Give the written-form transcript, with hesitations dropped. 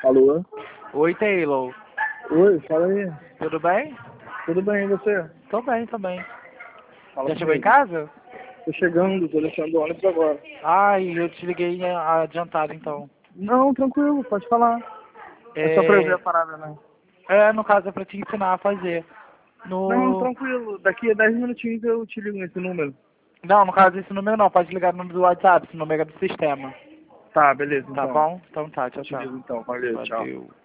Alô? Oi, Taylor. Oi, fala aí. Tudo bem? Tudo bem, e você? Tô bem, tô bem. Fala Já chegou em comigo. casa? Tô chegando, tô deixando o ônibus agora. Ai, eu te liguei adiantado, então. Não, tranquilo, pode falar. É só pra eu ver a parada, né? No caso é pra te ensinar a fazer. Não, No... tranquilo. Daqui a 10 minutinhos eu te ligo nesse número. Não, no caso esse número não, pode ligar no número do WhatsApp, esse número é do sistema. Tá, beleza, Tá então. bom? Então tá, tchau, Te tchau. ligo então. Valeu, tchau. Valeu.